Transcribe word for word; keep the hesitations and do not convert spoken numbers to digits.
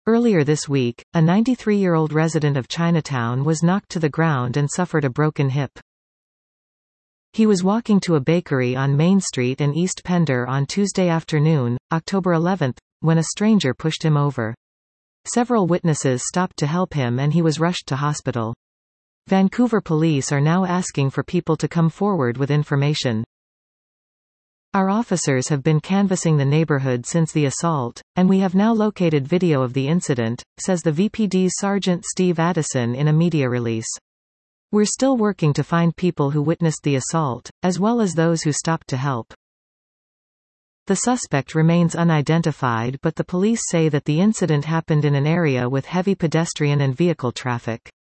Earlier this week, a ninety-three-year-old resident of Chinatown was knocked to the ground and suffered a broken hip. He was walking to a bakery on Main Street in East Pender on Tuesday afternoon, October eleventh, when a stranger pushed him over. Several witnesses stopped to help him and he was rushed to hospital. Vancouver police are now asking for people to come forward with information. Our officers have been canvassing the neighborhood since the assault, and we have now located video of the incident, says the V P D's Sergeant Steve Addison in a media release. We're still working to find people who witnessed the assault, as well as those who stopped to help. The suspect remains unidentified, but the police say that the incident happened in an area with heavy pedestrian and vehicle traffic.